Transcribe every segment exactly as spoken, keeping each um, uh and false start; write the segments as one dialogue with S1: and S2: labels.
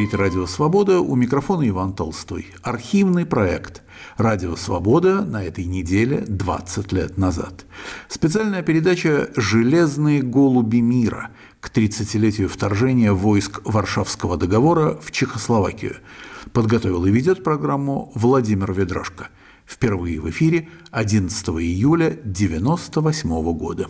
S1: Говорит Радио Свобода, у микрофона Иван Толстой. Архивный проект «Радио Свобода» на этой неделе двадцать лет назад. Специальная передача «Железные голуби мира» к тридцатилетию вторжения войск Варшавского договора в Чехословакию. Подготовил и ведет программу Владимир Ведрашко. Впервые в эфире одиннадцатого июля девяносто восьмого года.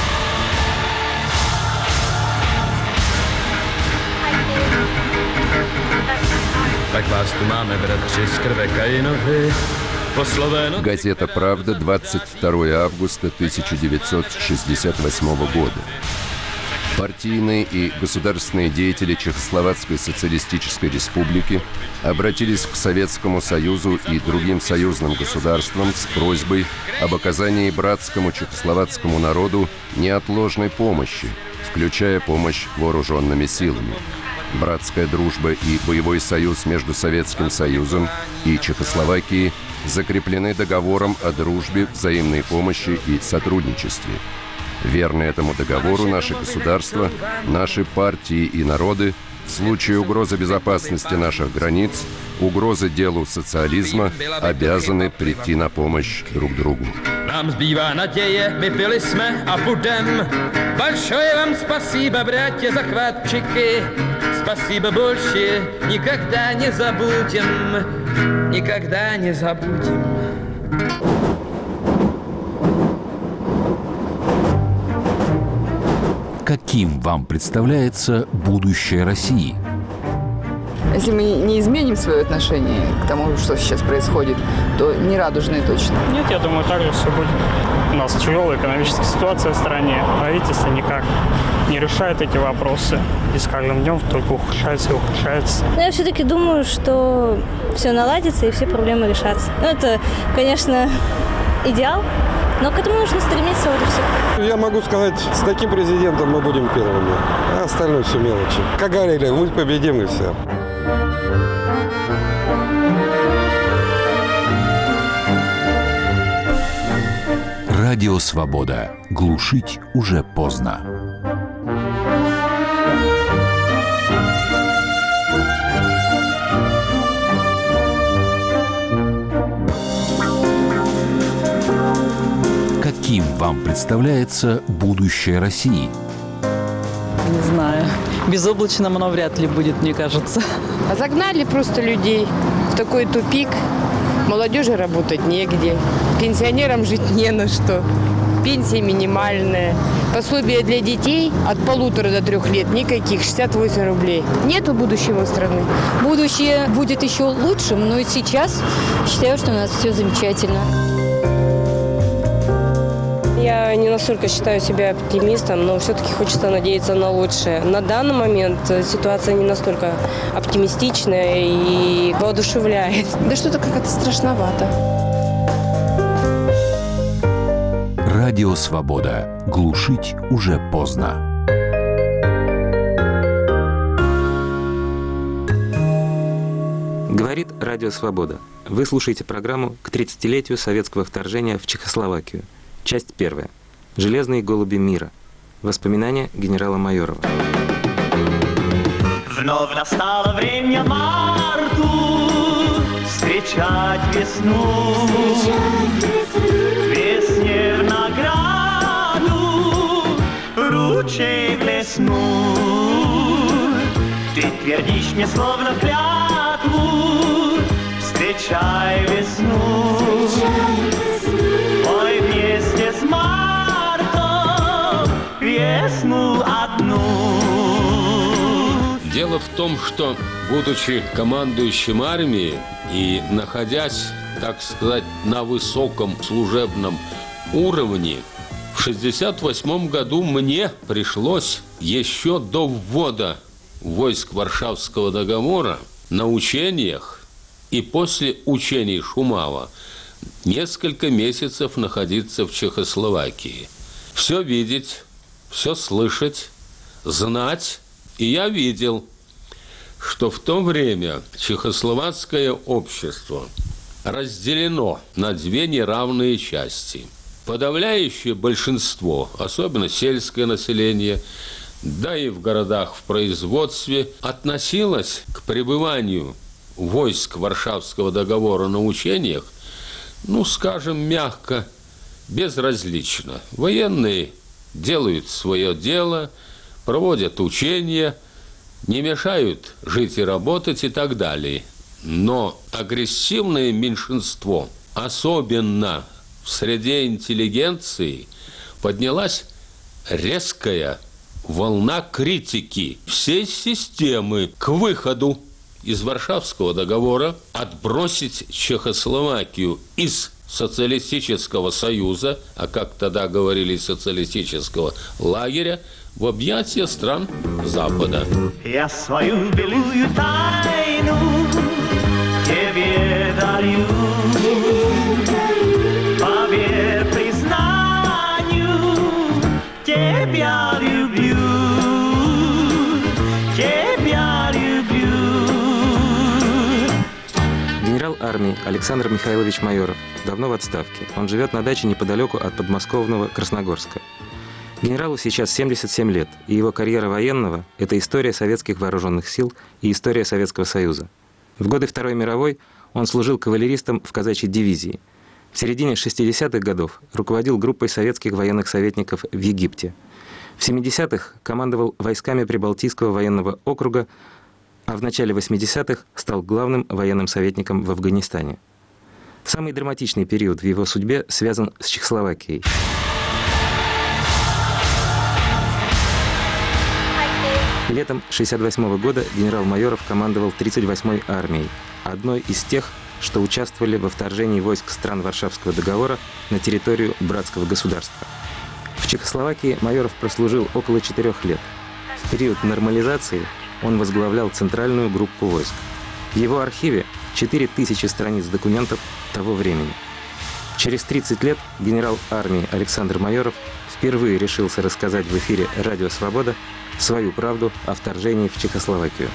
S2: Газета «Правда», двадцать второго августа тысяча девятьсот шестьдесят восьмого года. Партийные и государственные деятели Чехословацкой социалистической республики обратились к Советскому Союзу и другим союзным государствам с просьбой об оказании братскому чехословацкому народу неотложной помощи, включая помощь вооруженными силами. Братская дружба и боевой союз между Советским Союзом и Чехословакией закреплены договором о дружбе, взаимной помощи и сотрудничестве. Верны этому договору наши государства, наши партии и народы в случае угрозы безопасности наших границ, угрозы делу социализма обязаны прийти на помощь друг другу.
S3: Nám zbývá naděje, my byli jsme a budem. Большое вам спасибо, братья захватчики. Спасибо большое, никогда не забудем. Никогда не забудем.
S4: Каким вам представляется будущее России?
S5: Если мы не изменим свое отношение к тому, что сейчас происходит, то не радужное точно.
S6: Нет, я думаю, так же все будет. У нас тяжелая экономическая ситуация в стране. Правительство никак не решает эти вопросы. И с каждым днем только ухудшается и ухудшается.
S7: Но я все-таки думаю, что все наладится и все проблемы решатся. Ну, это, конечно, идеал, но к этому нужно стремиться, вот и все.
S8: Я могу сказать, с таким президентом мы будем первыми, а остальное все мелочи. Как говорили, мы победим и все.
S4: Радио Свобода. Глушить уже поздно. Каким вам представляется будущее России?
S9: Не знаю. Безоблачным оно вряд ли будет, мне кажется.
S10: А загнали просто людей в такой тупик. Молодежи работать негде. Пенсионерам жить не на что. Пенсия минимальная. Пособие для детей от полутора до трех лет никаких, шестьдесят восемь рублей. Нету будущего страны.
S11: Будущее будет еще лучшим, но и сейчас считаю, что у нас все замечательно.
S12: Я не настолько считаю себя оптимистом, но все-таки хочется надеяться на лучшее. На данный момент ситуация не настолько оптимистичная и воодушевляет.
S10: Да что-то как-то страшновато.
S4: Радио Свобода. Глушить уже поздно.
S13: Говорит Радио Свобода. Вы слушаете программу к тридцатилетию советского вторжения в Чехословакию. Часть первая. «Железные голуби мира». Воспоминания генерала Майорова.
S14: Вновь настало время марту встречать весну. Весне в награду ручей блеснул. Ты твердишь мне словно клятву: встречай весну. Ой, вместе с мартом весну одну.
S15: Дело в том, что, будучи командующим армией и находясь, так сказать, на высоком служебном уровне, в шестьдесят восьмом году мне пришлось еще до ввода войск Варшавского договора на учениях и после учений Шумава несколько месяцев находиться в Чехословакии. Все видеть, все слышать, знать. И я видел, что в то время чехословацкое общество разделено на две неравные части. Подавляющее большинство, особенно сельское население, да и в городах в производстве, относилась к пребыванию войск Варшавского договора на учениях, ну, скажем, мягко, безразлично. Военные делают свое дело, проводят учения, не мешают жить и работать и так далее. Но агрессивное меньшинство, особенно в среде интеллигенции, поднялась резкая волна критики всей системы к выходу из Варшавского договора, отбросить Чехословакию из социалистического союза, а как тогда говорили, социалистического лагеря, в объятия стран Запада.
S14: Я свою белую тайну тебе дарю, поверь признанию, тебя люблю, тебя люблю.
S13: Генерал армии Александр Михайлович Майоров давно в отставке. Он живет на даче неподалеку от подмосковного Красногорска. Генералу сейчас семьдесят семь лет, и его карьера военного – это история советских вооруженных сил и история Советского Союза. В годы Второй мировой он служил кавалеристом в казачьей дивизии. В середине шестидесятых годов руководил группой советских военных советников в Египте. В семидесятых командовал войсками Прибалтийского военного округа, а в начале восьмидесятых стал главным военным советником в Афганистане. Самый драматичный период в его судьбе связан с Чехословакией. Летом шестьдесят восьмого года генерал Майоров командовал тридцать восьмой армией, одной из тех, что участвовали во вторжении войск стран Варшавского договора на территорию братского государства. В Чехословакии Майоров прослужил около четырех лет. В период нормализации он возглавлял центральную группу войск. В его архиве четыре тысячи страниц документов того времени. Через тридцать лет генерал армии Александр Майоров впервые решился рассказать в эфире «Радио Свобода» свою правду о вторжении в Чехословакию.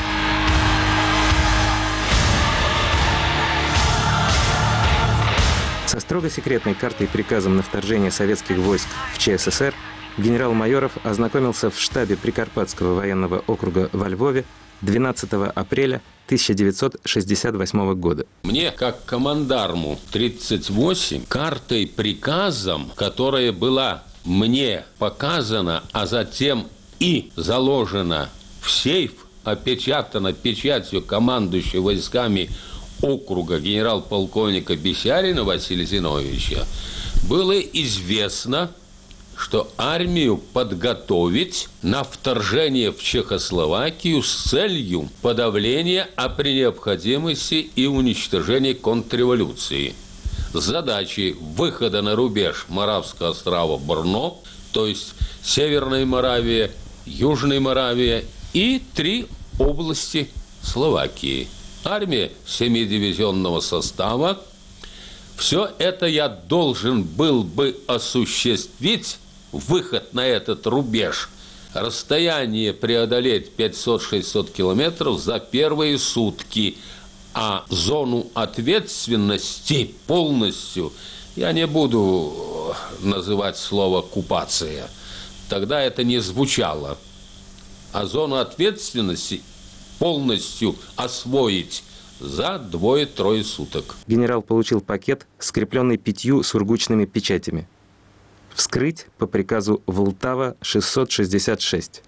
S13: Со строго секретной картой и приказом на вторжение советских войск в ЧССР генерал Майоров ознакомился в штабе Прикарпатского военного округа во Львове двенадцатого апреля тысяча девятьсот шестьдесят восьмого года.
S15: Мне, как командарму тридцать восемь, картой приказом, которая была мне показана, а затем и заложена в сейф, опечатана печатью командующего войсками округа генерал-полковника Бесярина Василия Зиновьевича, было известно, что армию подготовить на вторжение в Чехословакию с целью подавления, а при необходимости и уничтожения контрреволюции. С задачей выхода на рубеж Моравского острова Брно, то есть Северная Моравия, Южная Моравия и три области Словакии. Армия семидивизионного состава. Все это я должен был бы осуществить, выход на этот рубеж, расстояние преодолеть пятьсот-шестьсот километров за первые сутки, а зону ответственности полностью, я не буду называть слово «оккупация», тогда это не звучало, а зону ответственности полностью освоить за двое-трое суток.
S13: Генерал получил пакет, скрепленный пятью сургучными печатями. Вскрыть по приказу Влтава шестьсот шестьдесят шесть.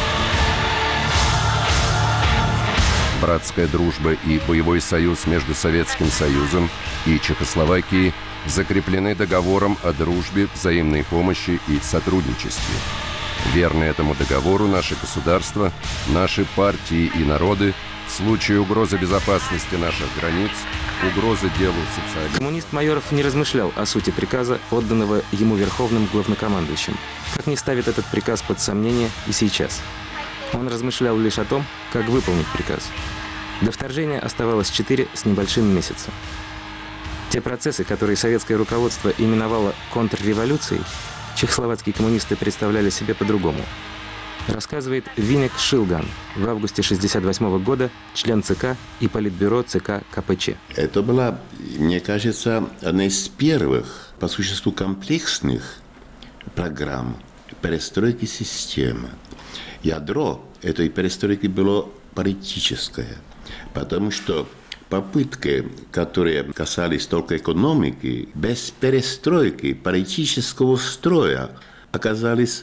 S2: Братская дружба и боевой союз между Советским Союзом и Чехословакией закреплены договором о дружбе, взаимной помощи и сотрудничестве. Верны этому договору наши государства, наши партии и народы в случае угрозы безопасности наших границ, угрозы делу социализма.
S13: Коммунист Майоров не размышлял о сути приказа, отданного ему верховным главнокомандующим, как не ставит этот приказ под сомнение и сейчас. Он размышлял лишь о том, как выполнить приказ. До вторжения оставалось четыре с небольшим месяца. Те процессы, которые советское руководство именовало контрреволюцией, чехословацкие коммунисты представляли себе по-другому. Рассказывает Винек Шилган, в августе шестьдесят восьмого года член ЦК и политбюро ЦК КПЧ.
S16: Это была, мне кажется, одна из первых, по существу, комплексных программ перестройки системы. ядро этой перестройки было политическое, потому что попытки, которые касались только экономики, без перестройки политического строя оказались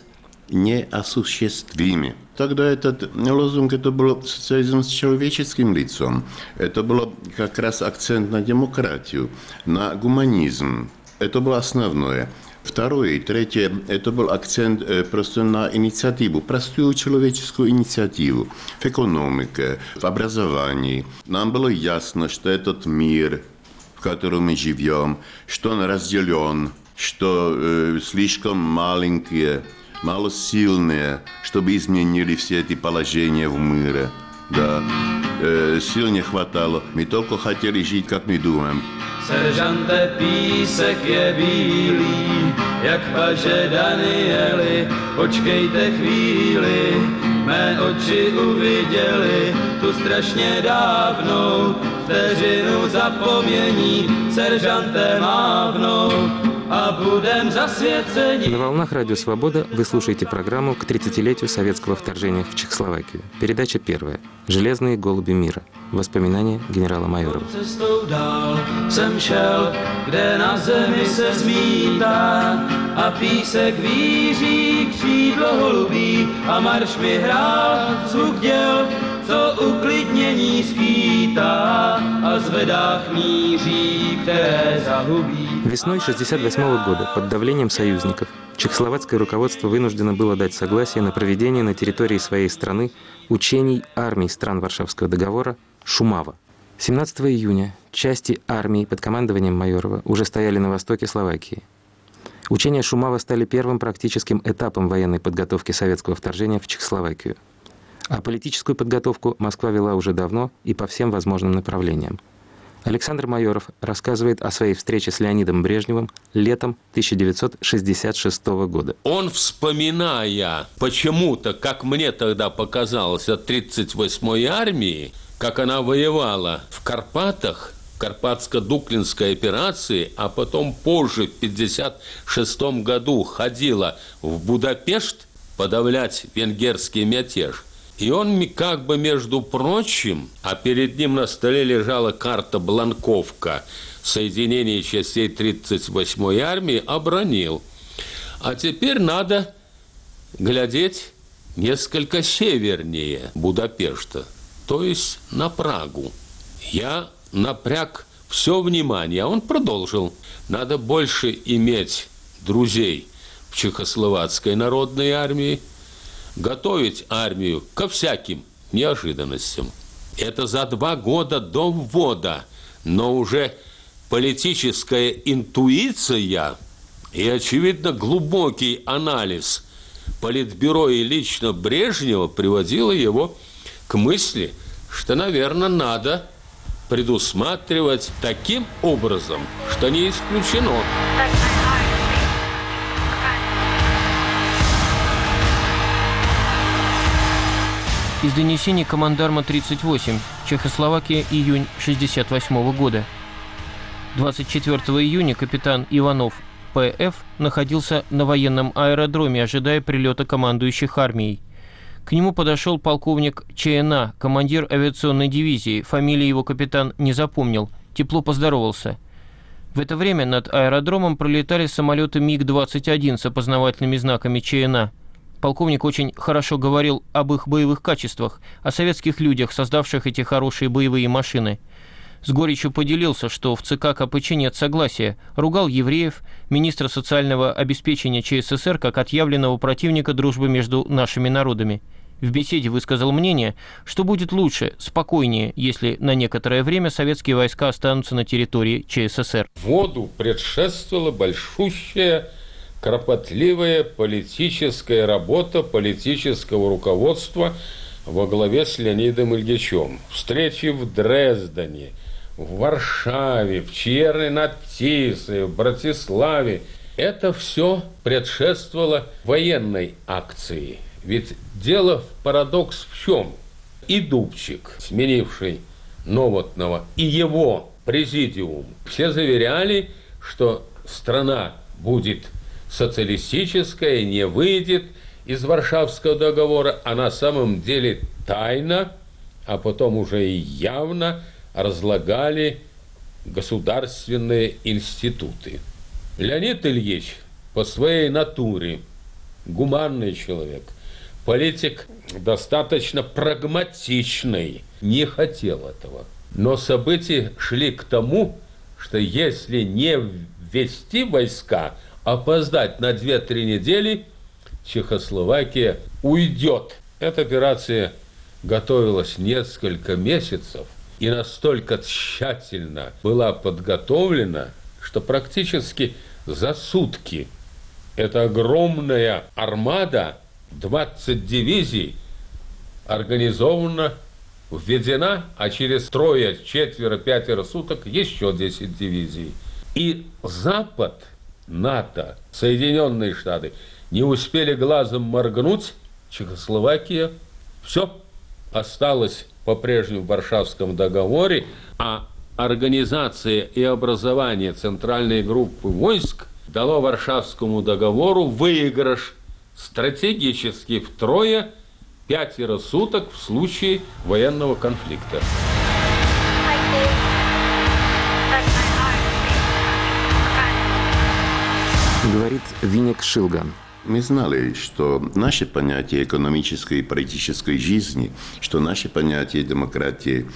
S16: неосуществимы. Тогда этот лозунг, это был социализм с человеческим лицом. Это был как раз акцент на демократию, на гуманизм. Это было основное. Второе и третье, это был акцент просто на инициативу, простую человеческую инициативу в экономике, в образовании. Нам было ясно, что этот мир, в котором мы живем, что он разделен, что э, слишком маленькие, малосильные, чтобы изменили все эти положения в мире. Да. Э, сил не хватало, мы только хотели жить, как мы думаем.
S3: Seržante, písek je bílý, jak paže Danieli, počkejte chvíli, mé oči uviděli tu strašně dávnou vteřinu zapomnění, seržante mávnou a budem zasvěceni.
S13: На волнах Радио Свобода вы слушаете программу к тридцатилетию советского вторжения в Чехословакию. Передача первая. «Железные голуби мира». Воспоминания генерала Майорова.
S3: Cestou dál jsem šel, kde na zemi se zmítá a písek víří křídlo holubí a marš mi hrál zvuk děl, co uklidnění skýtá a zvedách míří, které zahubí.
S13: Весной шестьдесят восьмого года под давлением союзников чехословацкое руководство вынуждено было дать согласие на проведение на территории своей страны учений армий стран Варшавского договора «Шумава». семнадцатого июня части армии под командованием Майорова уже стояли на востоке Словакии. Учения Шумава стали первым практическим этапом военной подготовки советского вторжения в Чехословакию. А политическую подготовку Москва вела уже давно и по всем возможным направлениям. Александр Майоров рассказывает о своей встрече с Леонидом Брежневым летом тысяча девятьсот шестьдесят шестого года.
S15: Он, вспоминая почему-то, как мне тогда показалось, о тридцать восьмой армии, как она воевала в Карпатах, в Карпатско-Дуклинской операции, а потом позже, в пятьдесят шестом году, ходила в Будапешт подавлять венгерский мятеж. И он как бы, между прочим, а перед ним на столе лежала карта Бланковка соединения частей тридцать восьмой армии, обронил. А теперь надо глядеть несколько севернее Будапешта, то есть на Прагу. Я напряг все внимание, а он продолжил. Надо больше иметь друзей в Чехословацкой народной армии, готовить армию ко всяким неожиданностям. Это за два года до ввода, но уже политическая интуиция и, очевидно, глубокий анализ Политбюро и лично Брежнева приводило его к мысли, что, наверное, надо предусматривать таким образом, что не исключено.
S17: Из донесений командарма тридцать восемь. Чехословакия, июнь шестьдесят восьмого года. двадцать четвёртого июня капитан Иванов П Ф находился на военном аэродроме, ожидая прилета командующих армией. К нему подошел полковник Ч Н А, командир авиационной дивизии. Фамилии его капитан не запомнил. Тепло поздоровался. В это время над аэродромом пролетали самолеты МиГ двадцать один с опознавательными знаками Ч Н А. Полковник очень хорошо говорил об их боевых качествах, о советских людях, создавших эти хорошие боевые машины. С горечью поделился, что в ЦК Ка Пэ Че нет согласия, ругал евреев, министра социального обеспечения Ч С С Р как отъявленного противника дружбы между нашими народами. В беседе высказал мнение, что будет лучше, спокойнее, если на некоторое время советские войска останутся на территории Ч С С Р.
S15: Вводу предшествовала большущая, кропотливая политическая работа политического руководства во главе с Леонидом Ильичем. Встречи в Дрездене, в Варшаве, в Черной над Тисой, в Братиславе. Это все предшествовало военной акции. Ведь дело в парадокс в чем? И Дубчик, сменивший Новотного, и его президиум все заверяли, что страна будет социалистическая, не выйдет из Варшавского договора, а на самом деле тайно, а потом уже и явно разлагали государственные институты. Леонид Ильич по своей натуре гуманный человек, политик достаточно прагматичный, не хотел этого. Но события шли к тому, что если не ввести войска, опоздать на две-три недели, Чехословакия уйдет. Эта операция готовилась несколько месяцев и настолько тщательно была подготовлена, что практически за сутки эта огромная армада, двадцать дивизий, организована, введена, а через трое, четверо, пятеро суток еще десять дивизий. И Запад, НАТО, Соединенные Штаты не успели глазом моргнуть, Чехословакия, все, осталось по-прежнему в Варшавском договоре, а организация и образование центральной группы войск дало Варшавскому договору выигрыш стратегически втрое, пятеро суток в случае военного конфликта.
S13: Говорит Винник Шилган.
S16: Мы знали, что наше понятие экономической и политической жизни, что наше понятие демократии,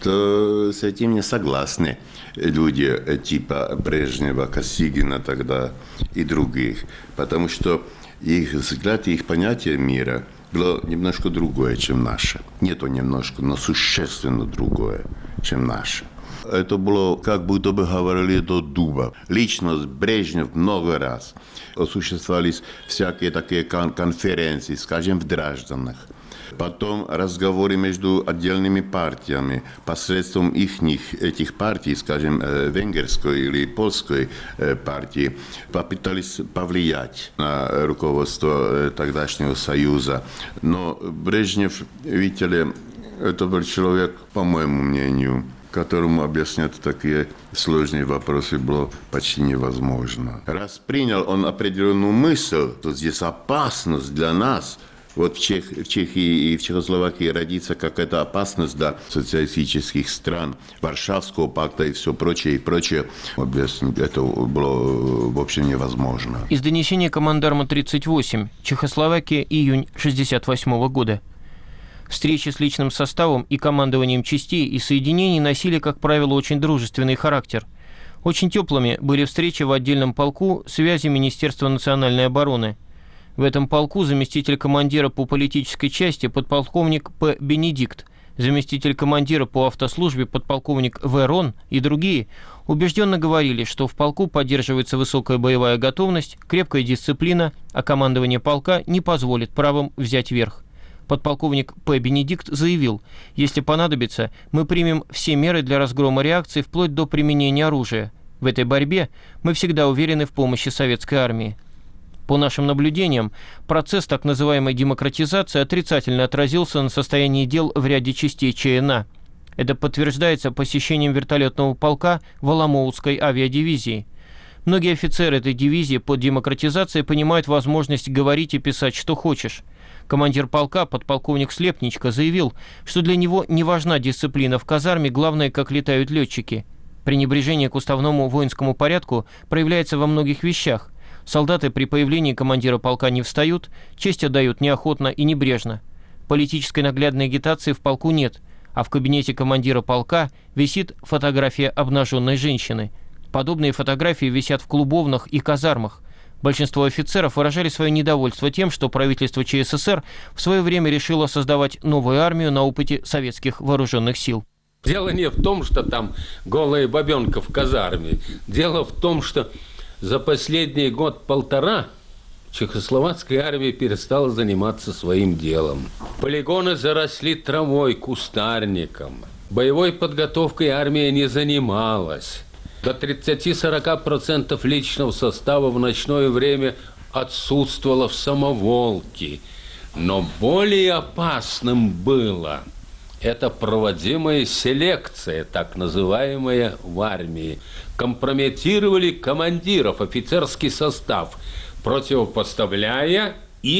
S16: что с этим не согласны люди типа Брежнева, Косыгина тогда и других, потому что их взгляд и их понятие мира было немножко другое, чем наше. Не то немножко, но существенно другое, чем наше. Это было, как будто бы говорили до дуба. Личность Брежнев много раз. Осуществлялись всякие такие кон- конференции, скажем, в Дражданах. Потом разговоры между отдельными партиями. Посредством их, этих партий, скажем, венгерской или польской партии, попытались повлиять на руководство тогдашнего Союза. Но Брежнев, видите ли, это был человек, по моему мнению, которому объяснять такие сложные вопросы было почти невозможно. Раз принял он определенную мысль, то здесь опасность для нас, вот в, Чех, в Чехии и в Чехословакии родится какая-то опасность для социалистических стран, Варшавского пакта и все прочее, и прочее. Объяснить это было в общем невозможно.
S17: Из донесения командарма тридцать восемь. Чехословакия, июнь шестьдесят восьмого года. Встречи с личным составом и командованием частей и соединений носили, как правило, очень дружественный характер. Очень теплыми были встречи в отдельном полку связи Министерства национальной обороны. В этом полку заместитель командира по политической части подполковник П. Бенедикт, заместитель командира по автослужбе подполковник В. Рон и другие убежденно говорили, что в полку поддерживается высокая боевая готовность, крепкая дисциплина, а командование полка не позволит правым взять верх. Подполковник П. Бенедикт заявил, если понадобится, мы примем все меры для разгрома реакции вплоть до применения оружия. В этой борьбе мы всегда уверены в помощи советской армии. По нашим наблюдениям, процесс так называемой демократизации отрицательно отразился на состоянии дел в ряде частей ЧНА. Это подтверждается посещением вертолетного полка Воломоутской авиадивизии. Многие офицеры этой дивизии под демократизацией понимают возможность говорить и писать, что хочешь. Командир полка, подполковник Слепничко, заявил, что для него не важна дисциплина в казарме, главное, как летают летчики. Пренебрежение к уставному воинскому порядку проявляется во многих вещах. Солдаты при появлении командира полка не встают, честь отдают неохотно и небрежно. Политической наглядной агитации в полку нет, а в кабинете командира полка висит фотография обнаженной женщины. Подобные фотографии висят в клубовнах и казармах. Большинство офицеров выражали свое недовольство тем, что правительство ЧССР в свое время решило создавать новую армию на опыте советских вооруженных сил.
S15: Дело не в том, что там голая бабенка в казарме. Дело в том, что за последний год-полтора чехословацкая армия перестала заниматься своим делом. Полигоны заросли травой, кустарником. Боевой подготовкой армия не занималась. До тридцати-сорока процентов личного состава в ночное время отсутствовало в Самоволке. Но более опасным было это проводимая селекция, так называемая в армии. Компрометировали командиров, офицерский состав, противопоставляя их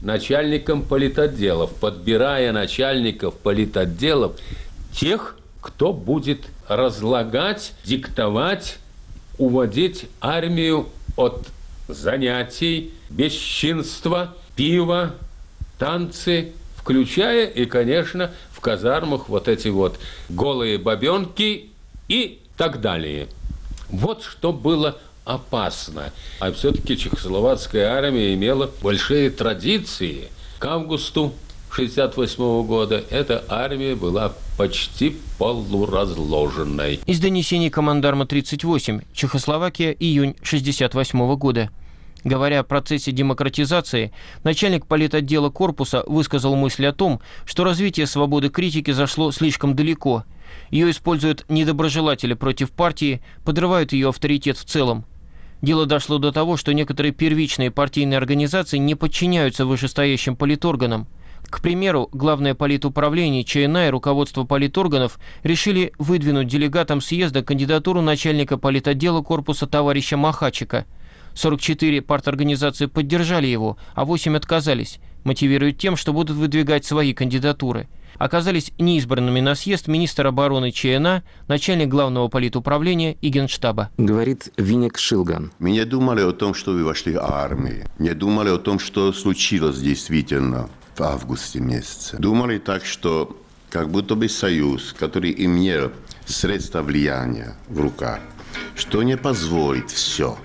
S15: начальникам политотделов, подбирая начальников политотделов, тех, кто будет разлагать, диктовать, уводить армию от занятий, бесчинства, пива, танцы, включая и, конечно, в казармах вот эти вот голые бабенки и так далее. Вот что было опасно. А все-таки чехословацкая армия имела большие традиции. К августу шестьдесят восьмого года эта армия была почти полуразложенной.
S17: Из донесений командарма тридцать восемь. Чехословакия, июнь шестьдесят восьмого года. Говоря о процессе демократизации, начальник политотдела корпуса высказал мысль о том, что развитие свободы критики зашло слишком далеко. Ее используют недоброжелатели против партии, подрывают ее авторитет в целом. Дело дошло до того, что некоторые первичные партийные организации не подчиняются вышестоящим политорганам. К примеру, Главное политуправление ЧНА и руководство политорганов решили выдвинуть делегатам съезда кандидатуру начальника политотдела корпуса товарища Махачика. сорок четыре парторганизации поддержали его, а восемь отказались, мотивируя тем, что будут выдвигать свои кандидатуры. Оказались неизбранными на съезд министр обороны ЧНА, начальник Главного политуправления и Генштаба.
S13: Говорит Винек Шилган.
S16: Мы не думали о том, что вы вошли в армию. Не думали о том, что случилось действительно в августе месяце. Думали так, что как будто бы союз, который имел средства влияния в руках, что не позволит все,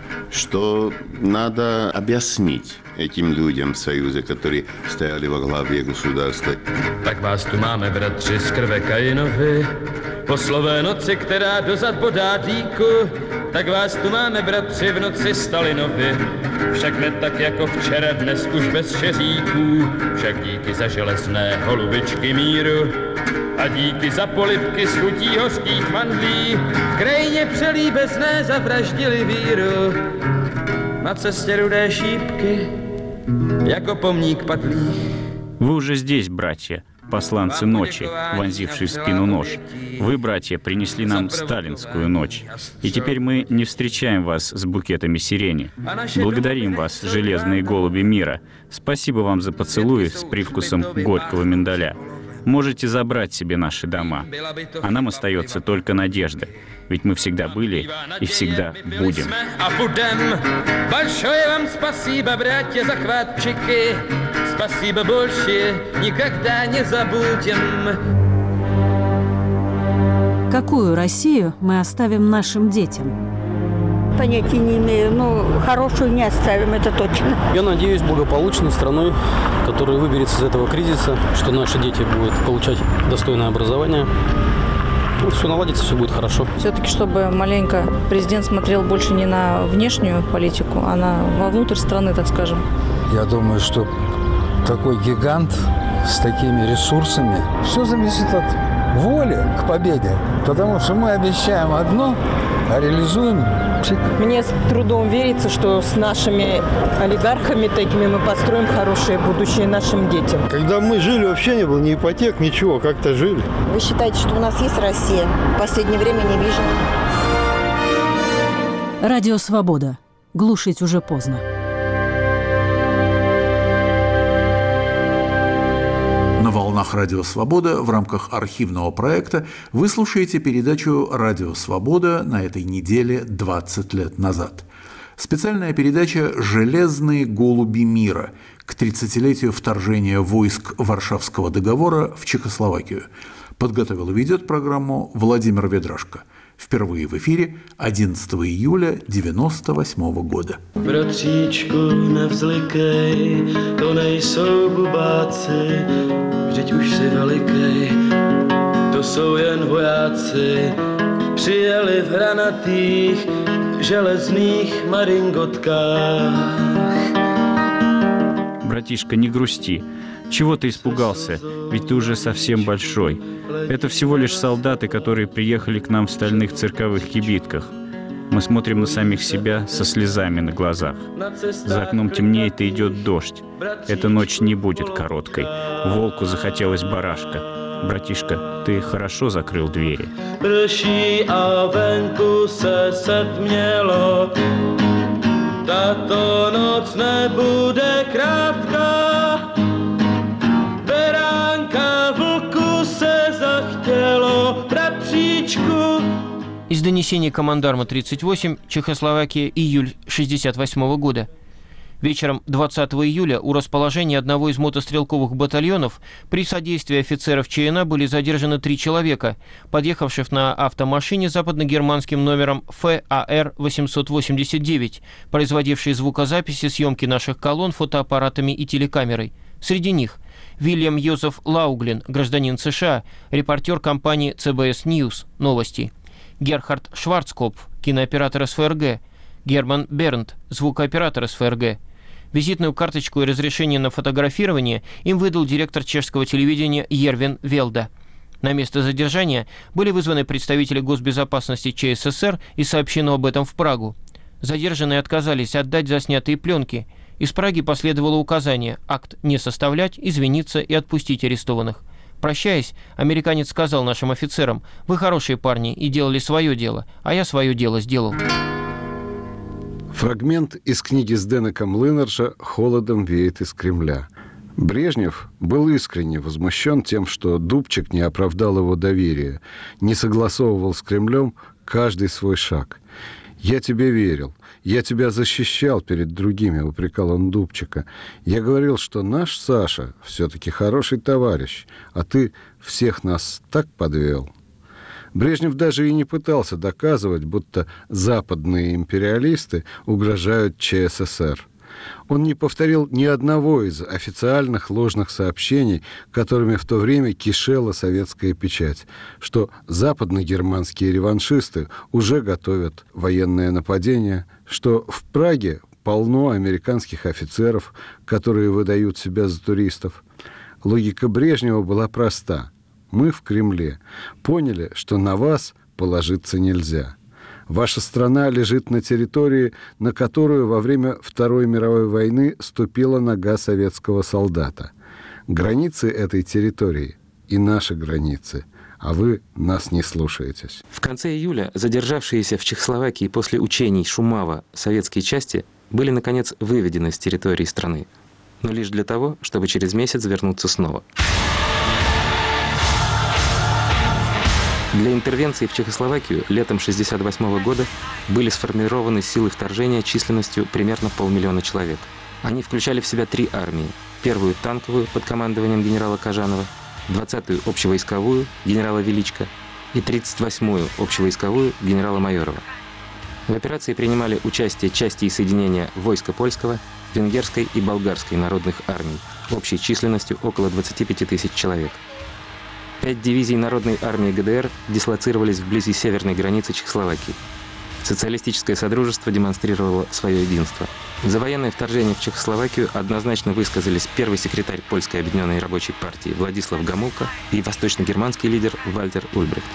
S16: что надо объяснить этим людям в Союзе, которые стояли во главе государства.
S3: Tak vás tu máme, bratři, z krve Kainovi, po slové noci, která dozad bodá dýku, tak vás tu máme, bratři, v noci Stalinovi. Však ne tak jako včera, dnes už bez šeříků, však díky za železné holubičky míru a díky za polibky z chutí hořkých mandlí v krajině přelíbezné zavraždili víru. Na cestě rudé šípky, jako pomník padlých.
S18: Вы уже здесь, братья, посланцы ночи, вонзившие в спину нож. Вы, братья, принесли нам сталинскую ночь. И теперь мы не встречаем вас с букетами сирени. Благодарим вас, железные голуби мира. Спасибо вам за поцелуи с привкусом горького миндаля. Можете забрать себе наши дома. А нам остается только надежда. Ведь мы всегда были и всегда будем.
S3: Большое вам спасибо, братья захватчики. Спасибо больше никогда не забудем.
S19: Какую Россию мы оставим нашим детям?
S20: Понятия не имею, но хорошую не оставим, это точно.
S21: Я надеюсь, благополучной страной, которая выберется из этого кризиса, что наши дети будут получать достойное образование. Ну, все наладится, все будет хорошо.
S22: Все-таки, чтобы маленько президент смотрел больше не на внешнюю политику, а на вовнутрь страны, так скажем.
S23: Я думаю, что такой гигант с такими ресурсами, все зависит от воли к победе. Потому что мы обещаем одно, а реализуем чик.
S24: Мне с трудом верится, что с нашими олигархами такими мы построим хорошее будущее нашим детям.
S25: Когда мы жили, вообще не было ни ипотек, ничего, как-то жили.
S26: Вы считаете, что у нас есть Россия? В последнее время не вижу.
S19: Радио «Свобода». Глушить уже поздно.
S1: На волнах «Радио Свобода» в рамках архивного проекта вы слушаете передачу «Радио Свобода» на этой неделе двадцать лет назад. Специальная передача «Железные голуби мира» к тридцатилетию вторжения войск Варшавского договора в Чехословакию. Подготовил и ведет программу Владимир Ведрашко. Впервые в эфире одиннадцатого июля девяносто восьмого года.
S14: Bratříčku, nevzlikej, to nejsou bubáci, vždyť už si velikej, to jsou jen vojáci, přijeli v hranatých železných maringotkách.
S18: Братишка, не грусти. Чего ты испугался? Ведь ты уже совсем большой. Это всего лишь солдаты, которые приехали к нам в стальных цирковых кибитках. Мы смотрим на самих себя со слезами на глазах. За окном темнеет и идет дождь. Эта ночь не будет короткой. Волку захотелось барашка. Братишка, ты хорошо закрыл двери.
S14: Prší a venku se setmělo, tato noc nebude krátká.
S17: Из донесений командарма тридцать восемь, Чехословакия, июль шестьдесят восьмого года. Вечером двадцатого июля у расположения одного из мотострелковых батальонов при содействии офицеров ЧНА были задержаны три человека, подъехавших на автомашине с западногерманским номером эф а эр восемьсот восемьдесят девять, производившей звукозаписи съемки наших колонн фотоаппаратами и телекамерой. Среди них Вильям Йозеф Лауглин, гражданин США, репортер компании си би эс News, новости; Герхард Шварцкопф, кинооператор эс эф эр гэ; Герман Бернт, звукооператор эс эф эр гэ. Визитную карточку и разрешение на фотографирование им выдал директор чешского телевидения Ервин Велда. На место задержания были вызваны представители госбезопасности Че Эс Эс Эр и сообщено об этом в Прагу. Задержанные отказались отдать заснятые пленки. Из Праги последовало указание акт не составлять, извиниться и отпустить арестованных. Прощаясь, американец сказал нашим офицерам: «Вы хорошие парни и делали свое дело, а я свое дело сделал».
S5: Фрагмент из книги Сденека Млынарша «Холодом веет из Кремля». Брежнев был искренне возмущен тем, что Дубчик не оправдал его доверие, не согласовывал с Кремлем каждый свой шаг. «Я тебе верил, я тебя защищал перед другими», — упрекал он Дубчика. «Я говорил, что наш Саша все-таки хороший товарищ, а ты всех нас так подвел». Брежнев даже и не пытался доказывать, будто западные империалисты угрожают Че Эс Эс Эр. Он не повторил ни одного из официальных ложных сообщений, которыми в то время кишела советская печать, что западногерманские реваншисты уже готовят военное нападение, что в Праге полно американских офицеров, которые выдают себя за туристов. Логика Брежнева была проста. Мы в Кремле поняли, что на вас положиться нельзя. Ваша страна лежит на территории, на которую во время Второй мировой войны ступила нога советского солдата. Границы этой территории и наши границы, а вы нас не слушаетесь.
S13: В конце июля задержавшиеся в Чехословакии после учений Шумава советские части были, наконец, выведены с территории страны, но лишь для того, чтобы через месяц вернуться снова. Для интервенции в Чехословакию летом шестьдесят восьмого года были сформированы силы вторжения численностью примерно полмиллиона человек. Они включали в себя три армии. Первую танковую под командованием генерала Кожанова, двадцатую общевойсковую генерала Величко и тридцать восьмую общевойсковую генерала Майорова. В операции принимали участие части и соединения войска польского, венгерской и болгарской народных армий общей численностью около двадцати пяти тысяч человек. Пять дивизий Народной армии Гэ Дэ Эр дислоцировались вблизи северной границы Чехословакии. Социалистическое Содружество демонстрировало свое единство. За военное вторжение в Чехословакию однозначно высказались первый секретарь Польской объединенной рабочей партии Владислав Гомулка и восточно-германский лидер Вальтер Ульбрихт.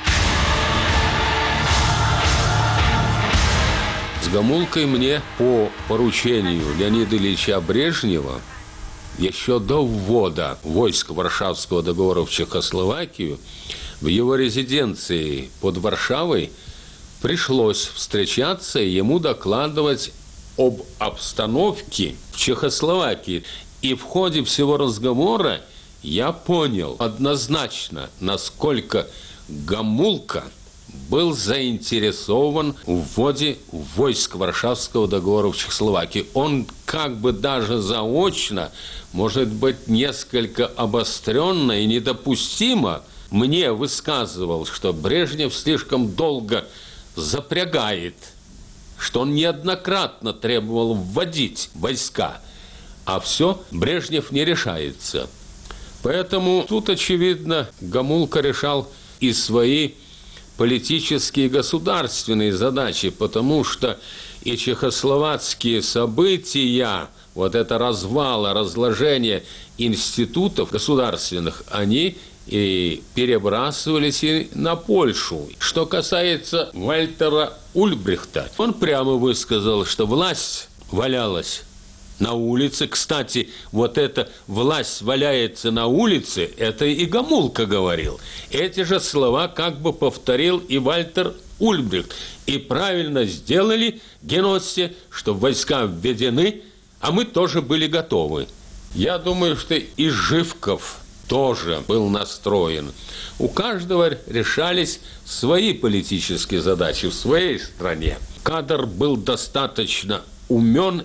S15: С Гомулкой мне по поручению Леонида Ильича Брежнева еще до ввода войск Варшавского договора в Чехословакию в его резиденции под Варшавой пришлось встречаться и ему докладывать об обстановке в Чехословакии. И в ходе всего разговора я понял однозначно, насколько Гомулка был заинтересован в вводе войск Варшавского договора в Чехословакии. Он как бы даже заочно, может быть, несколько обостренно и недопустимо мне высказывал, что Брежнев слишком долго запрягает, что он неоднократно требовал вводить войска, а все Брежнев не решается. Поэтому тут, очевидно, Гомулка решал и свои политические и государственные задачи, потому что и чехословацкие события, вот это развал, разложение институтов государственных, они и перебрасывались и на Польшу. Что касается Вальтера Ульбрихта, он прямо высказал, что власть валялась на улице. Кстати, вот эта власть валяется на улице, это и Гомулка говорил. Эти же слова как бы повторил и Вальтер Ульбрихт. И правильно сделали геноссе, что войска введены, а мы тоже были готовы. Я думаю, что и Живков, тоже был настроен. У каждого решались свои политические задачи в своей стране. Кадр был достаточно умен,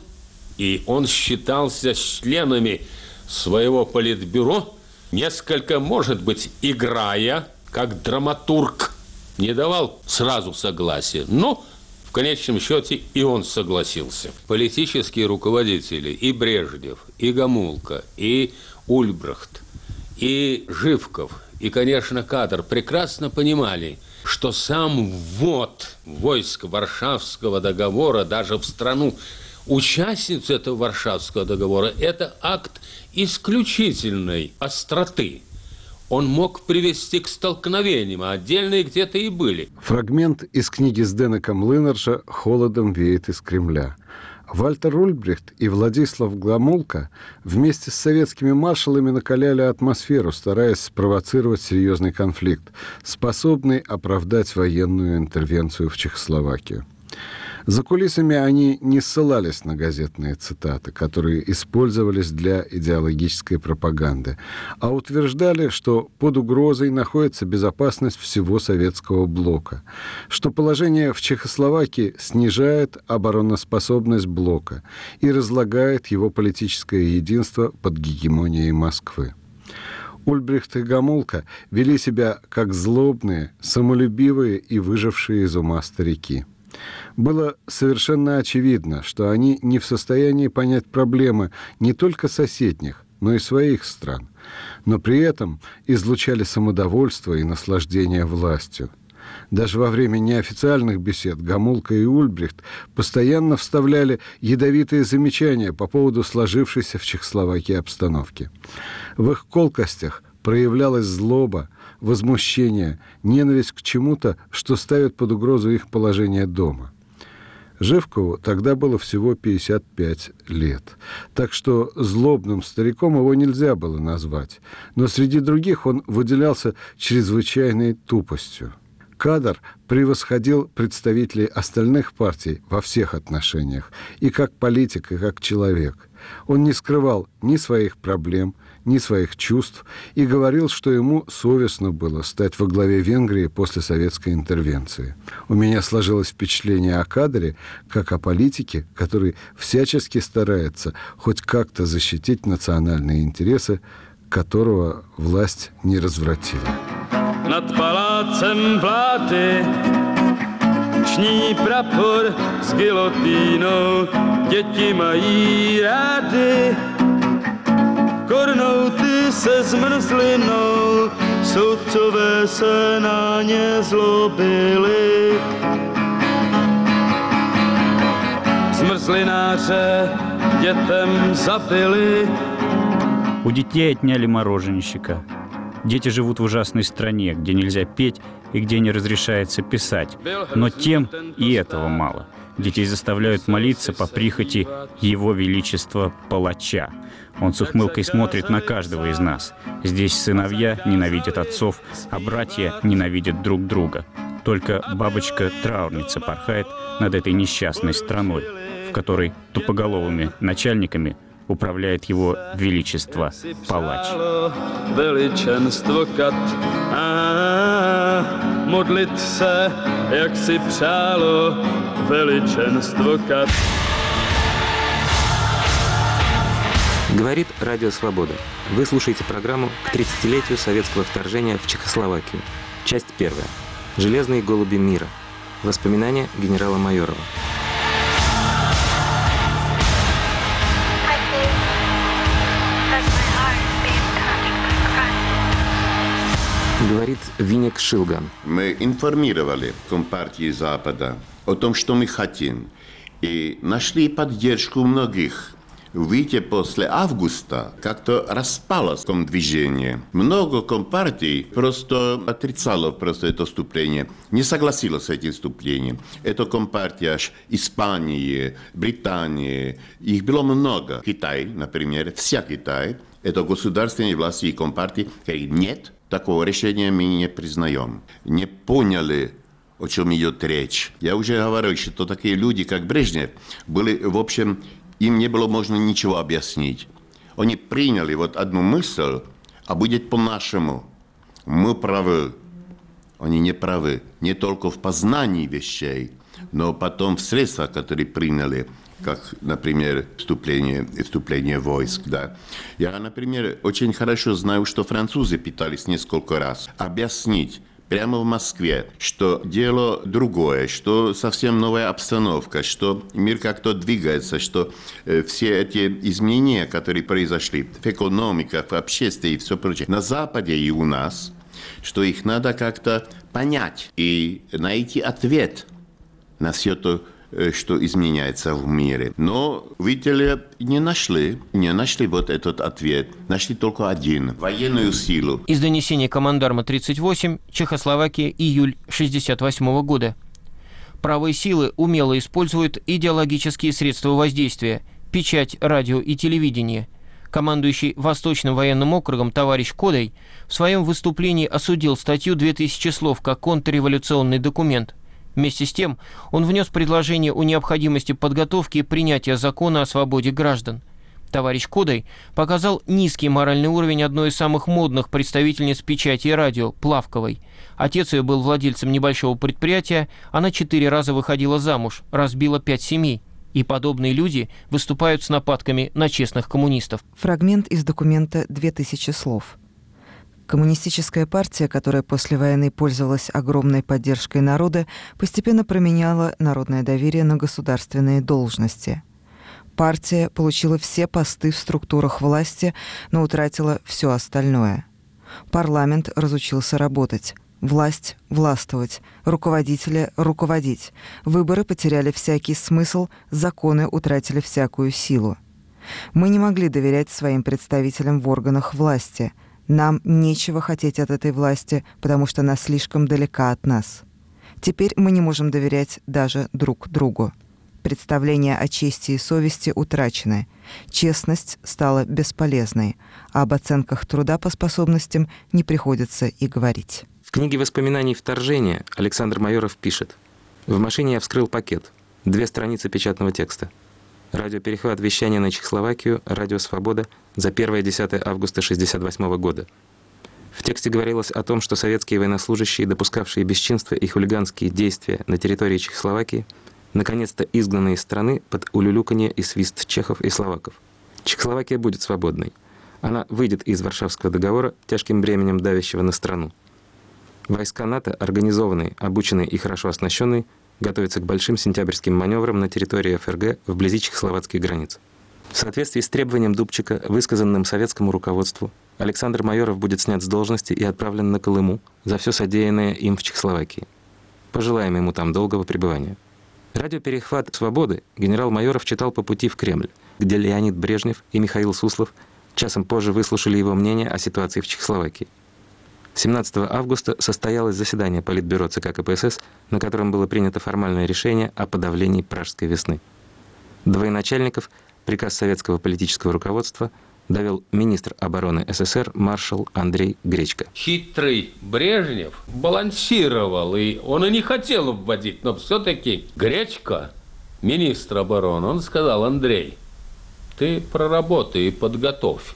S15: и он считался членами своего политбюро, несколько, может быть, играя, как драматург, не давал сразу согласия, но в конечном счете и он согласился. Политические руководители и Брежнев, и Гомулка, и Ульбрихт, и Живков, и, конечно, Кадр прекрасно понимали, что сам ввод войск Варшавского договора даже в страну участницу этого Варшавского договора – это акт исключительной остроты. Он мог привести к столкновениям, а отдельные где-то и были.
S5: Фрагмент из книги Зденека Млынарша «Холодом веет из Кремля». Вальтер Ульбрихт и Владислав Гомулка вместе с советскими маршалами накаляли атмосферу, стараясь спровоцировать серьезный конфликт, способный оправдать военную интервенцию в Чехословакию. За кулисами они не ссылались на газетные цитаты, которые использовались для идеологической пропаганды, а утверждали, что под угрозой находится безопасность всего советского блока, что положение в Чехословакии снижает обороноспособность блока и разлагает его политическое единство под гегемонией Москвы. Ульбрихт и Гомулка вели себя как злобные, самолюбивые и выжившие из ума старики. Было совершенно очевидно, что они не в состоянии понять проблемы не только соседних, но и своих стран, но при этом излучали самодовольство и наслаждение властью. Даже во время неофициальных бесед Гомулка и Ульбрихт постоянно вставляли ядовитые замечания по поводу сложившейся в Чехословакии обстановки. В их колкостях проявлялась злоба, возмущение, ненависть к чему-то, что ставит под угрозу их положение дома. Живкову тогда было всего пятьдесят пять лет, так что злобным стариком его нельзя было назвать, но среди других он выделялся чрезвычайной тупостью. Кадр превосходил представителей остальных партий во всех отношениях, и как политик, и как человек. Он не скрывал ни своих проблем, ни своих чувств и говорил, что ему совестно было стать во главе Венгрии после советской интервенции. У меня сложилось впечатление о Кадре как о политике, который всячески старается хоть как-то защитить национальные интересы, которого власть не развратила.
S14: Nad palácem vlády ční prapor s gilotínou, děti mají rády. Kornouty se zmrzlinou, soudcové se na ně zlobili. Zmrzlináře dětem zabili.
S18: У детей отняли мороженщика. Дети живут в ужасной стране, где нельзя петь и где не разрешается писать. Но тем и этого мало. Детей заставляют молиться по прихоти Его Величества Палача. Он с ухмылкой смотрит на каждого из нас. Здесь сыновья ненавидят отцов, а братья ненавидят друг друга. Только бабочка-траурница порхает над этой несчастной страной, в которой тупоголовыми начальниками управляет Его Величество Палач.
S14: Veličenstvo kat, a modlit se, jak si přálo, veličenstvo kat.
S13: Говорит Радио Свобода. Вы слушаете программу к тридцатилетию советского вторжения в Чехословакию. Часть первая. Железные голуби мира. Воспоминания генерала Майорова. Говорит Винник Шилган.
S16: Мы информировали Компартии Запада о том, что мы хотим, и нашли поддержку многих. Видите, после августа как-то распалось движение. Много компартий просто отрицало просто это вступление, не согласилось с этим вступлением. Это компартия аж Испании, Британии, их было много. Китай, например, вся Китай, это государственные власти и компартии, говорят, нет, такого решения мы не признаем. Не поняли, о чем идет речь. Я уже говорил, что такие люди, как Брежнев, были, в общем, им не было можно ничего объяснить. Они приняли вот одну мысль, а будет по-нашему. Мы правы. Они не правы не только в познании вещей, но потом в средствах, которые приняли, как, например, вступление, вступление войск. Да. Я, например, очень хорошо знаю, что французы пытались несколько раз объяснить прямо в Москве, что дело другое, что совсем новая обстановка, что мир как-то двигается, что э, все эти изменения, которые произошли в экономике, в обществе и все прочее, на Западе и у нас, что их надо как-то понять и найти ответ на все то, что изменяется в мире. Но, видите ли, не нашли, не нашли вот этот ответ. Нашли только один – военную силу.
S17: Из донесения командарма тридцать восемь, Чехословакия, июль шестьдесят восьмого года. Правые силы умело используют идеологические средства воздействия – печать, радио и телевидение. Командующий Восточным военным округом товарищ Кодай в своем выступлении осудил статью «две тысячи слов» как контрреволюционный документ. Вместе с тем он внес предложение о необходимости подготовки и принятия закона о свободе граждан. Товарищ Кодай показал низкий моральный уровень одной из самых модных представительниц печати и радио – Плавковой. Отец ее был владельцем небольшого предприятия, она четыре раза выходила замуж, разбила пять семей. И подобные люди выступают с нападками на честных коммунистов.
S6: Фрагмент из документа «две тысячи слов». Коммунистическая партия, которая после войны пользовалась огромной поддержкой народа, постепенно променяла народное доверие на государственные должности. Партия получила все посты в структурах власти, но утратила все остальное. Парламент разучился работать, власть – властвовать, руководители – руководить. Выборы потеряли всякий смысл, законы утратили всякую силу. Мы не могли доверять своим представителям в органах власти – нам нечего хотеть от этой власти, потому что она слишком далека от нас. Теперь мы не можем доверять даже друг другу. Представления о чести и совести утрачены. Честность стала бесполезной, а об оценках труда по способностям не приходится и говорить.
S13: В книге воспоминаний «Вторжение» Александр Майоров пишет: «В машине я вскрыл пакет. Две страницы печатного текста. Радиоперехват вещания на Чехословакию, Радио Свобода за первое-десятое августа шестьдесят восьмого года. В тексте говорилось о том, что советские военнослужащие, допускавшие бесчинства и хулиганские действия на территории Чехословакии, наконец-то изгнаны из страны под улюлюканье и свист чехов и словаков. Чехословакия будет свободной. Она выйдет из Варшавского договора, тяжким бременем давящего на страну. Войска НАТО, организованные, обученные и хорошо оснащенные, готовятся к большим сентябрьским маневрам на территории эф эр гэ вблизи чехословацких границ. В соответствии с требованием Дубчика, высказанным советскому руководству, Александр Майоров будет снят с должности и отправлен на Колыму за все содеянное им в Чехословакии. Пожелаем ему там долгого пребывания. Радиоперехват «Свободы» генерал Майоров читал по пути в Кремль, где Леонид Брежнев и Михаил Суслов часом позже выслушали его мнение о ситуации в Чехословакии. семнадцатого августа состоялось заседание Политбюро цэ ка ка пэ эс эс, на котором было принято формальное решение о подавлении Пражской весны. До военачальников приказ советского политического руководства довел министр обороны эс эс эр маршал Андрей Гречко.
S15: Хитрый Брежнев балансировал, и он и не хотел вводить, но все-таки Гречко, министр обороны, он сказал: Андрей, ты проработай и подготовь.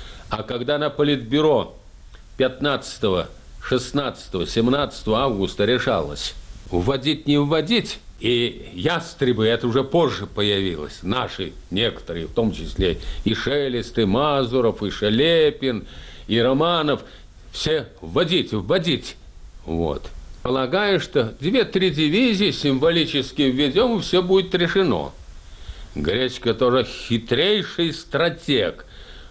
S15: А когда на Политбюро пятнадцатого, шестнадцатого, семнадцатого августа решалось, вводить, не вводить, и ястребы, это уже позже появилось, наши некоторые, в том числе и Шелест, и Мазуров, и Шелепин, и Романов, все вводить, вводить. Вот. Полагаю, что две-три дивизии символически введем, и все будет решено. Гречко тоже хитрейший стратег.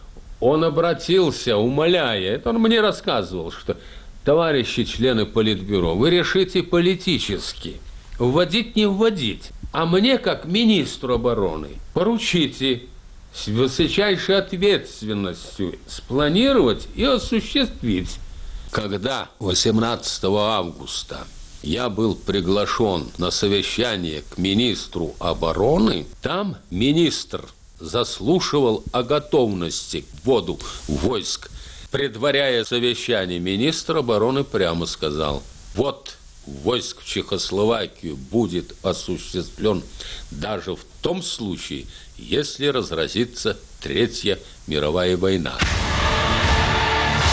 S15: Он обратился, умоляя, это он мне рассказывал, что, товарищи члены Политбюро, вы решите политически, вводить, не вводить, а мне, как министру обороны, поручите с высочайшей ответственностью спланировать и осуществить. Когда восемнадцатого августа я был приглашен на совещание к министру обороны, там министр заслушивал о готовности к вводу войск. Предваряя совещание, министр обороны прямо сказал: вот войск в Чехословакию будет осуществлен даже в том случае, если разразится Третья мировая война.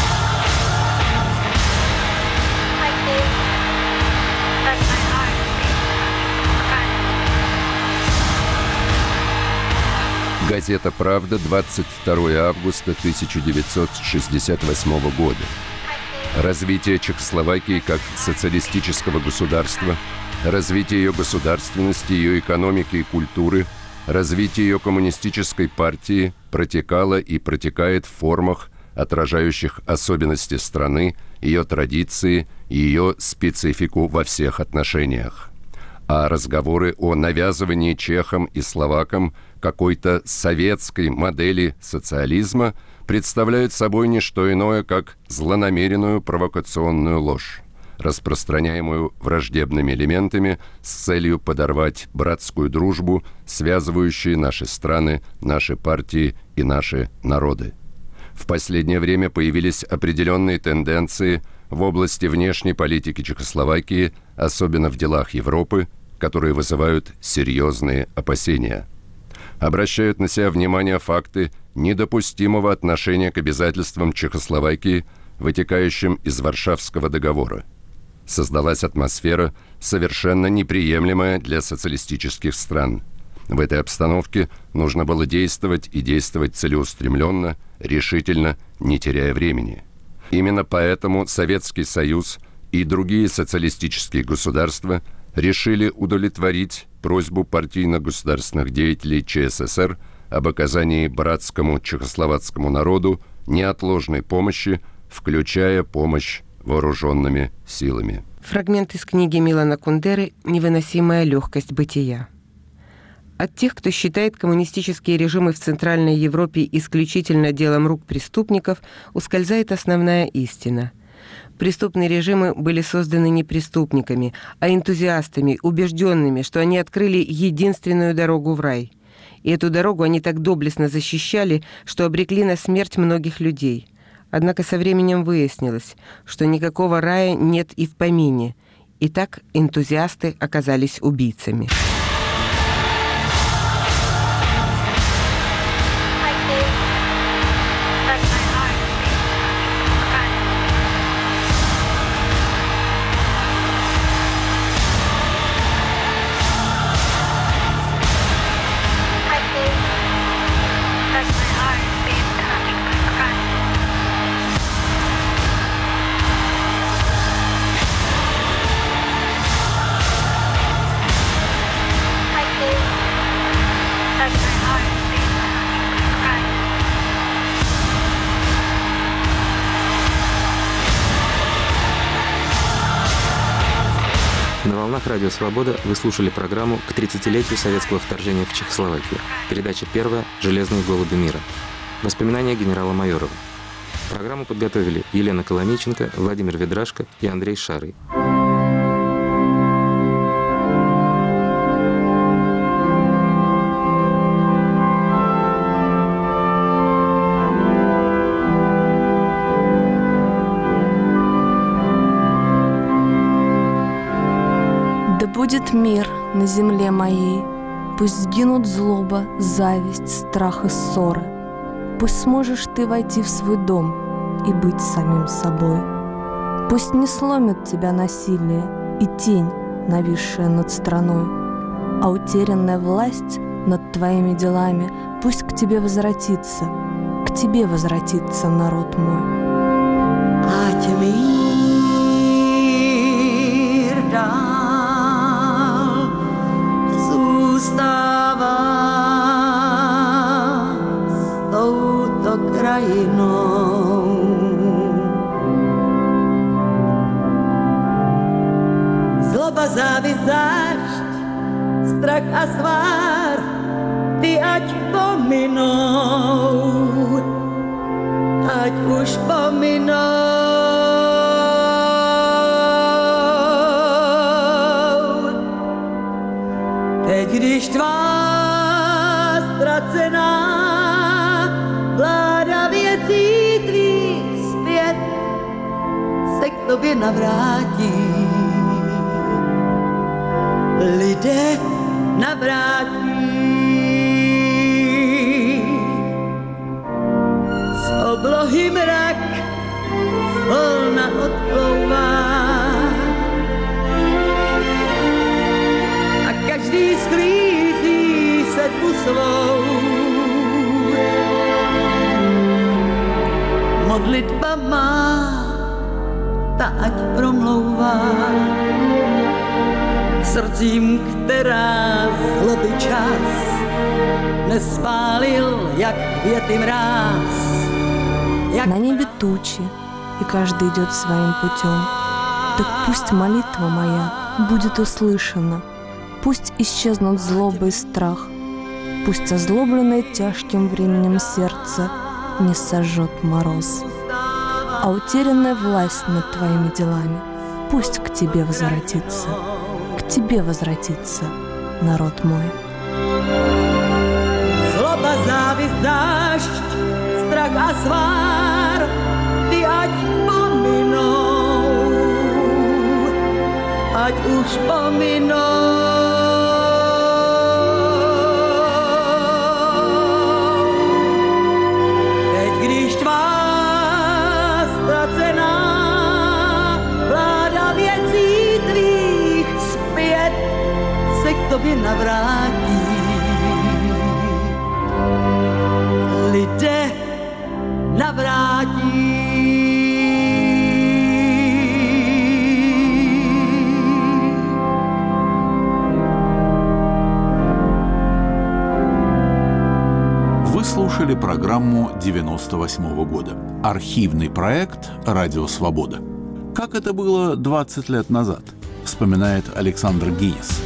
S2: Газета «Правда», двадцать второе августа тысяча девятьсот шестьдесят восьмого года. Развитие Чехословакии как социалистического государства, развитие ее государственности, ее экономики и культуры, развитие ее коммунистической партии протекало и протекает в формах, отражающих особенности страны, ее традиции и ее специфику во всех отношениях. А разговоры о навязывании чехам и словакам какой-то советской модели социализма представляют собой не что иное, как злонамеренную провокационную ложь, распространяемую враждебными элементами с целью подорвать братскую дружбу, связывающую наши страны, наши партии и наши народы. В последнее время появились определенные тенденции в области внешней политики Чехословакии, особенно в делах Европы, которые вызывают серьезные опасения. Обращают на себя внимание факты недопустимого отношения к обязательствам Чехословакии, вытекающим из Варшавского договора. Создалась атмосфера, совершенно неприемлемая для социалистических стран. В этой обстановке нужно было действовать и действовать целеустремленно, решительно, не теряя времени. Именно поэтому Советский Союз и другие социалистические государства решили удовлетворить просьбу партийно-государственных деятелей ЧССР об оказании братскому чехословацкому народу неотложной помощи, включая помощь вооруженными силами.
S7: Фрагмент из книги Милана Кундеры «Невыносимая легкость бытия». От тех, кто считает коммунистические режимы в Центральной Европе исключительно делом рук преступников, ускользает основная истина. Преступные режимы были созданы не преступниками, а энтузиастами, убежденными, что они открыли единственную дорогу в рай. И эту дорогу они так доблестно защищали, что обрекли на смерть многих людей. Однако со временем выяснилось, что никакого рая нет и в помине. И так энтузиасты оказались убийцами.
S13: На волнах Радио Свобода вы слушали программу к тридцатилетию советского вторжения в Чехословакию. Передача первая «Железные голуби мира». Воспоминания генерала Майорова. Программу подготовили Елена Коломейченко, Владимир Ведрашко и Андрей Шарый.
S8: Будет мир на земле моей, пусть сгинут злоба, зависть, страх и ссоры. Пусть сможешь ты войти в свой дом и быть самим собой. Пусть не сломит тебя насилие и тень, нависшая над страной, а утерянная власть над твоими делами пусть к тебе возвратится, к тебе возвратится народ мой.
S9: Zloba, závisť, zášť, strach a svár, ty ať pominou, ať už pominou. Teď, když tvá ztracená vláda věcí tvých zpět se k tobě navrátí, lidé navrátí. Z oblohy mrak volna odplouvá a každý sklízí sedmu svou. modlitba má, ta ať promlouvá k srdcím, která zloby čas nespálil, jak květy mráz. Jak
S8: на небе тучи, и каждый идет своим путем. Так пусть молитва моя будет услышана, пусть исчезнут злоба и страх, пусть озлобленное тяжким временем сердце не сожжет мороз. А утерянная власть над твоими делами пусть к тебе возвратится, к тебе возвратится, народ мой.
S9: Zloba, závist, zášť, strach a svár, ty ať pominou, ať už pominou. Teď, když tvá ztracená vláda věcí tvých zpět se k tobě navrátí, lidé navrátí.
S1: Вы слушали программу девяносто восьмого года. Архивный проект «Радио Свобода». Как это было двадцать лет назад, вспоминает Александр Гинис.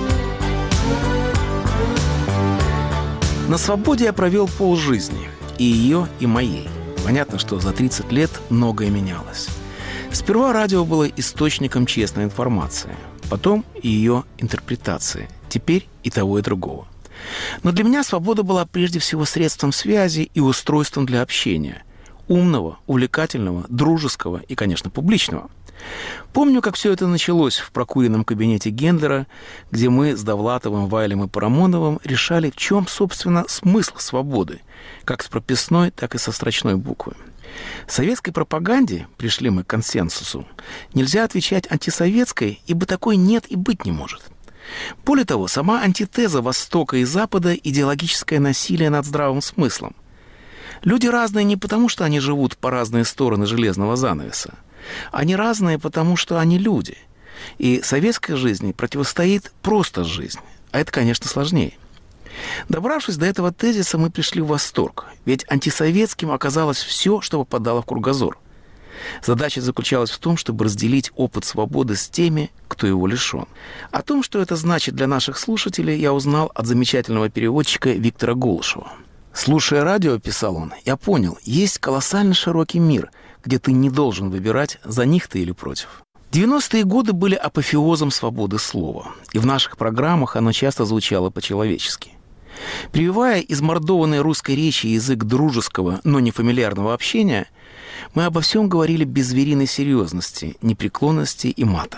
S3: На свободе я провел полжизни, и ее, и моей. Понятно, что за тридцать лет многое менялось. Сперва радио было источником честной информации, потом ее интерпретации, теперь и того, и другого. Но для меня свобода была прежде всего средством связи и устройством для общения. Умного, увлекательного, дружеского и, конечно, публичного. Помню, как все это началось в прокуренном кабинете Гендлера, где мы с Довлатовым, Вайлем и Парамоновым решали, в чем, собственно, смысл свободы, как с прописной, так и со строчной буквы. В советской пропаганде, пришли мы к консенсусу, нельзя отвечать антисоветской, ибо такой нет и быть не может. Более того, сама антитеза Востока и Запада – идеологическое насилие над здравым смыслом. Люди разные не потому, что они живут по разные стороны железного занавеса. Они разные, потому что они люди. И советской жизни противостоит просто жизнь. А это, конечно, сложнее. Добравшись до этого тезиса, мы пришли в восторг. Ведь антисоветским оказалось все, что попадало в кругозор. Задача заключалась в том, чтобы разделить опыт свободы с теми, кто его лишен. О том, что это значит для наших слушателей, я узнал от замечательного переводчика Виктора Голышева. «Слушая радио, — писал он, — я понял, есть колоссально широкий мир, где ты не должен выбирать, за них ты или против». девяностые годы были апофеозом свободы слова, и в наших программах оно часто звучало по-человечески. Прививая измордованной русской речи язык дружеского, но не фамильярного общения, мы обо всем говорили без звериной серьезности, непреклонности и мата.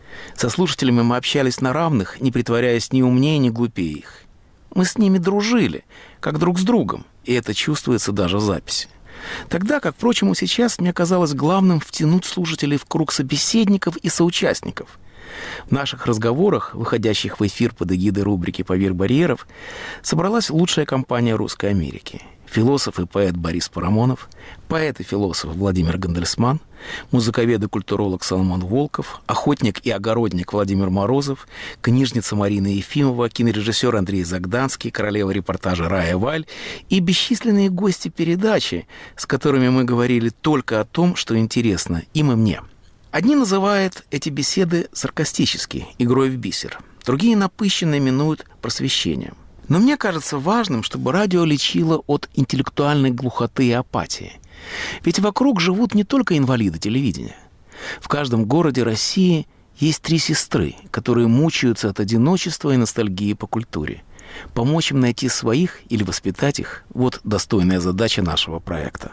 S3: Со слушателями мы общались на равных, не притворяясь ни умнее, ни глупее их. Мы с ними дружили, как друг с другом, и это чувствуется даже в записи. Тогда, как, впрочем, и сейчас, мне казалось главным втянуть слушателей в круг собеседников и соучастников. В наших разговорах, выходящих в эфир под эгидой рубрики «Поверх барьеров», собралась лучшая компания Русской Америки. Философ и поэт Борис Парамонов, поэт и философ Владимир Гандельсман, музыковед и культуролог Соломон Волков, охотник и огородник Владимир Морозов, книжница Марина Ефимова, кинорежиссер Андрей Загданский, королева репортажа Рая Валь и бесчисленные гости передачи, с которыми мы говорили только о том, что интересно им и мне. Одни называют эти беседы саркастически, игрой в бисер, другие напыщенно именуют просвещением. Но мне кажется важным, чтобы радио лечило от интеллектуальной глухоты и апатии. Ведь вокруг живут не только инвалиды телевидения. В каждом городе России есть три сестры, которые мучаются от одиночества и ностальгии по культуре. Помочь им найти своих или воспитать их – вот достойная задача нашего проекта.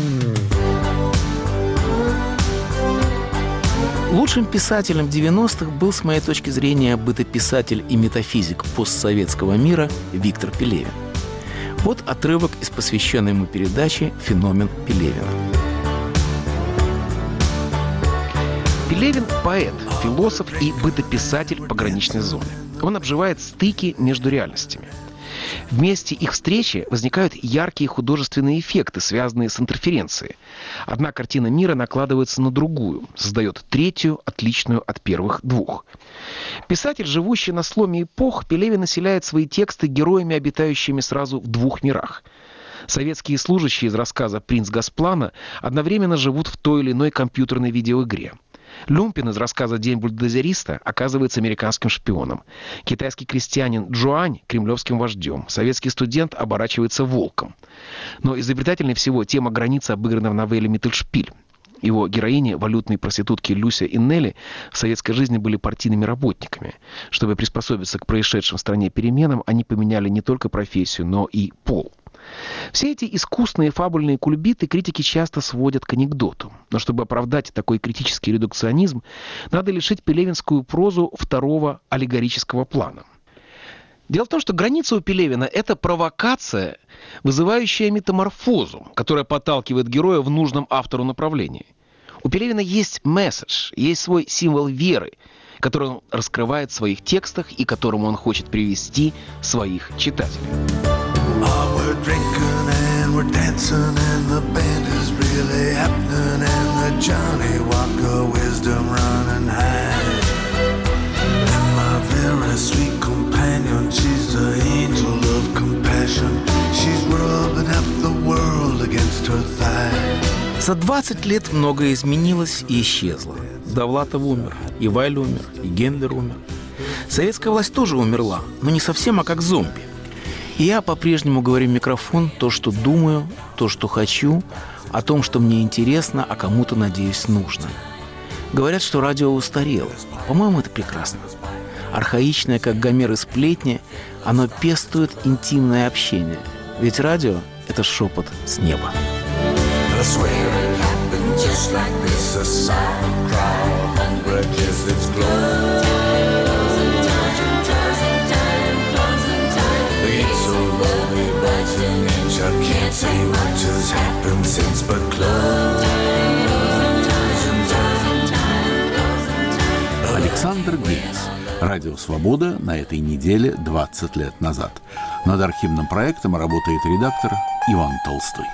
S3: Лучшим писателем девяностых был, с моей точки зрения, бытописатель и метафизик постсоветского мира Виктор Пелевин. Вот отрывок из посвященной ему передачи «Феномен Пелевина».
S4: Пелевин – поэт, философ и бытописатель пограничной зоны. Он обживает стыки между реальностями. В месте их встречи возникают яркие художественные эффекты, связанные с интерференцией. Одна картина мира накладывается на другую, создает третью, отличную от первых двух. Писатель, живущий на сломе эпох, Пелевин населяет свои тексты героями, обитающими сразу в двух мирах. Советские служащие из рассказа «Принц Госплана» одновременно живут в той или иной компьютерной видеоигре. Люмпин из рассказа «День бульдозериста» оказывается американским шпионом. Китайский крестьянин Джуань – кремлевским вождем. Советский студент оборачивается волком. Но изобретательнее всего тема границы обыграна в новелле «Миттельшпиль». Его героини, валютные проститутки Люся и Нелли, в советской жизни были партийными работниками. Чтобы приспособиться к происшедшим в стране переменам, они поменяли не только профессию, но и пол. Все эти искусные фабульные кульбиты критики часто сводят к анекдоту. Но чтобы оправдать такой критический редукционизм, надо лишить пелевинскую прозу второго аллегорического плана. Дело в том, что граница у Пелевина – это провокация, вызывающая метаморфозу, которая подталкивает героя в нужном автору направлении. У Пелевина есть месседж, есть свой символ веры, который он раскрывает в своих текстах и к которому он хочет привести своих читателей.
S10: We're drinking and we're dancing and the band is really happening and the Johnny Walker wisdom running high. And my very sweet companion, she's the angel of compassion. She's rubbing half the world against her thigh.
S3: За двадцать лет многое изменилось и исчезло. Довлатов умер, и Вайль умер, и Гендер умер. Советская власть тоже умерла, но не совсем, а как зомби. И я по-прежнему говорю в микрофон то, что думаю, то, что хочу, о том, что мне интересно, а кому-то, надеюсь, нужно. Говорят, что радио устарело. По-моему, это прекрасно. Архаичное, как Гомер и сплетни, оно пестует интимное общение. Ведь радио – это шепот с неба.
S1: Александр Гейнс. Радио «Свобода» на этой неделе двадцать лет назад. Над архивным проектом работает редактор Иван Толстой.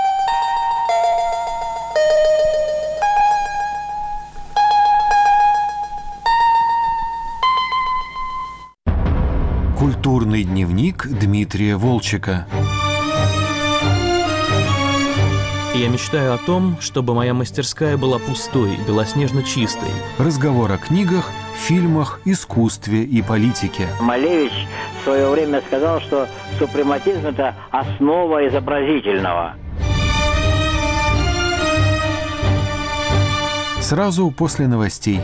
S11: Культурный дневник Дмитрия Волчека.
S12: Я мечтаю о том, чтобы моя мастерская была пустой, белоснежно чистой.
S11: Разговор о книгах, фильмах, искусстве и политике.
S20: Малевич в свое время сказал, что супрематизм – это основа изобразительного.
S11: Сразу после новостей.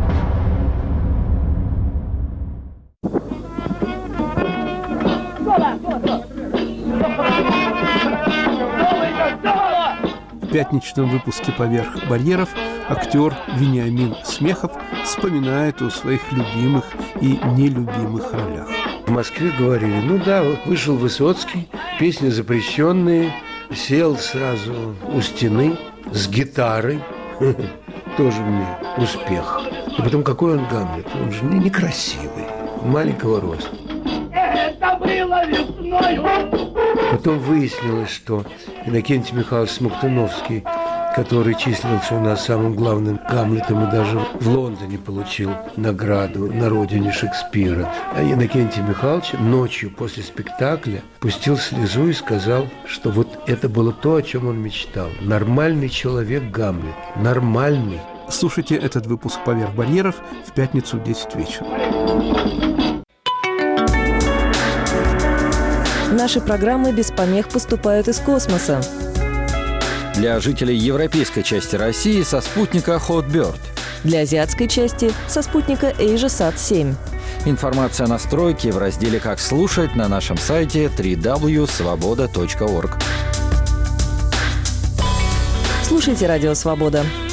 S21: В пятничном выпуске «Поверх барьеров» актер Вениамин Смехов вспоминает о своих любимых и нелюбимых ролях.
S22: В Москве говорили, ну да, вот вышел Высоцкий, песни запрещенные, сел сразу у стены с гитарой, тоже мне успех. И потом, какой он Гамлет, он же некрасивый, маленького роста. Это было весною. Потом выяснилось, что Иннокентий Михайлович Смоктуновский, который числился у нас самым главным Гамлетом и даже в Лондоне получил награду на родине Шекспира, а Иннокентий Михайлович ночью после спектакля пустил слезу и сказал, что вот это было то, о чем он мечтал. Нормальный человек Гамлет. Нормальный.
S21: Слушайте этот выпуск «Поверх барьеров» в пятницу в десять вечера.
S27: Наши программы без помех поступают из космоса.
S28: Для жителей европейской части России со спутника Hotbird.
S27: Для азиатской части со спутника AsiaSat семь.
S28: Информация о настройке в разделе «Как слушать» на нашем сайте дабл ю дабл ю дабл ю точка свобода точка орг.
S27: Слушайте «Радио Свобода».